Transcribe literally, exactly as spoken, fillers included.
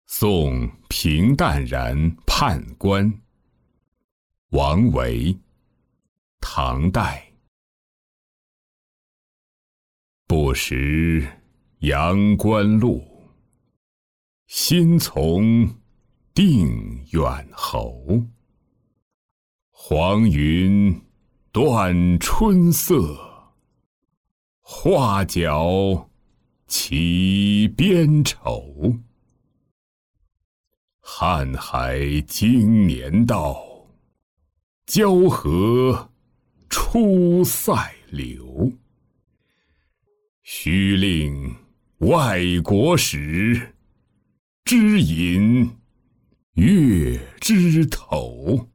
送平淡然判官。王维，唐代。不识阳关路，新从定远侯。黄云断春色，画角起边愁。瀚海经年到，交河出塞流。须令外国使，知饮月之头。